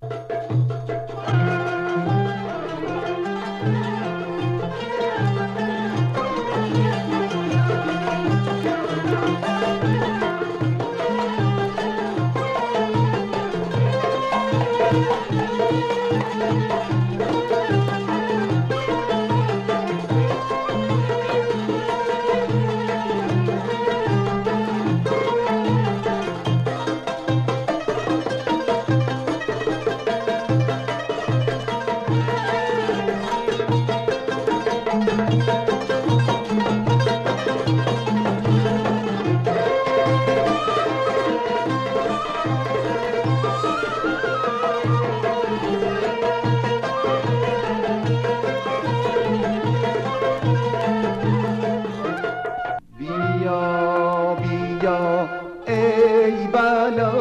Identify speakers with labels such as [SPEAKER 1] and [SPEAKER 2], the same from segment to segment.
[SPEAKER 1] بیا بیا ای بلا،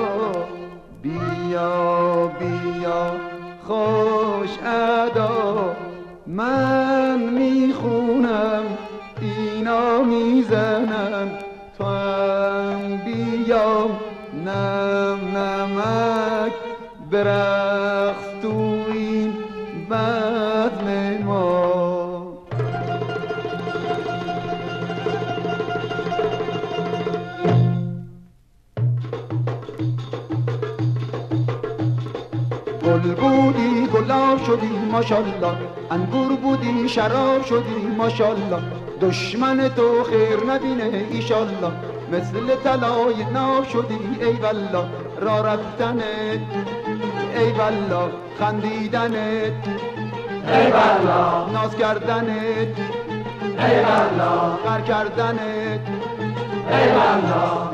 [SPEAKER 1] بیا بیا خوش ادا، من میخونم اینا میزنم، تو هم بیا نم نمک برقص تو این بزم ما. گل بودی گلاب شدی ماشالله، انگور بودی شراب شدی ماشالله، دشمن تو خیر نبینه ایشالله، مثل طلای ناب شدی ای والله، راه رفتنت ای والله، خندیدنت ای والله، ناز کردنت ای والله، غر کردنت ای والله.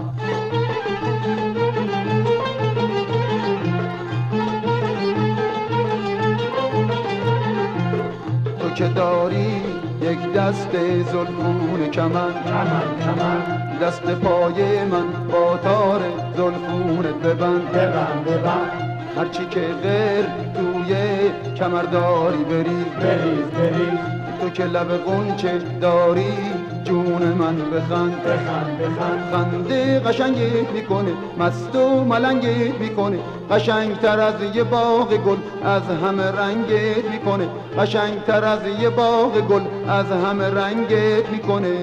[SPEAKER 1] تو که داری یک دست زلفون کمن، دست پای من با تار زلفونت ببند، هرچی که غیر توی کمر داری بریز، تو که لب غنچه داری جون من بخند، خنده قشنگت میکنه مست و ملنگت میکنه، قشنگتر از یه باغ گل از همه رنگت میکنه، قشنگتر از یه باغ گل از همه رنگت میکنه.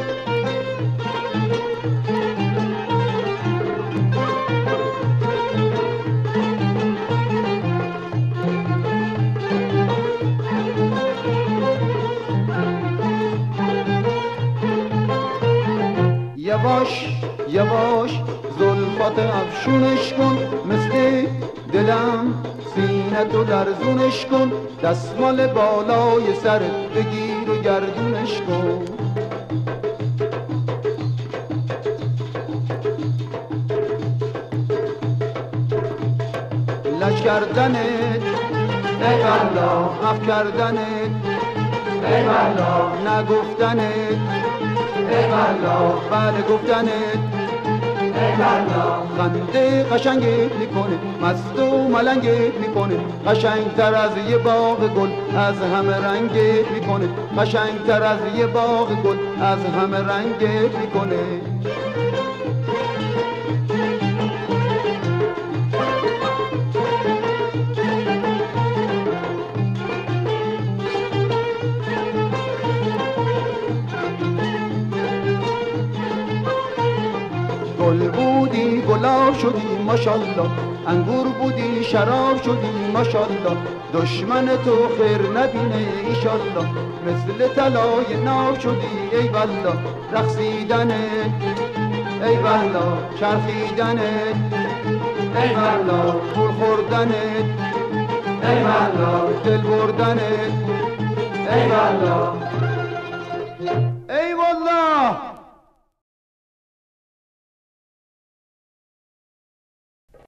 [SPEAKER 1] یواش یواش زلفات افشونش کن، مثل دلم سینه‌تو لرزونش کن، دستمال بالای سرت بگیر و گردونش کن. لج کردنت ای والله، اف کردنت ای والله، نگفتنت ای والله، بله گفتنت ای والله، خنده قشنگت میکنه مست و ملنگت میکنه، قشنگتر از یه باغ گل از همه رنگت میکنه، قشنگتر از یه باغ گل از همه رنگت میکنه. گل بودی گلاب شدی ماشالله، انگور بودی شراب شدی ماشالله، دشمن تو خیر نبینه ایشالله، مثل طلای ناب شدی ای والله، رقصیدنت ای والله، چرخیدنت ای والله، پول خوردنت ای والله، دل بردنت ای والله.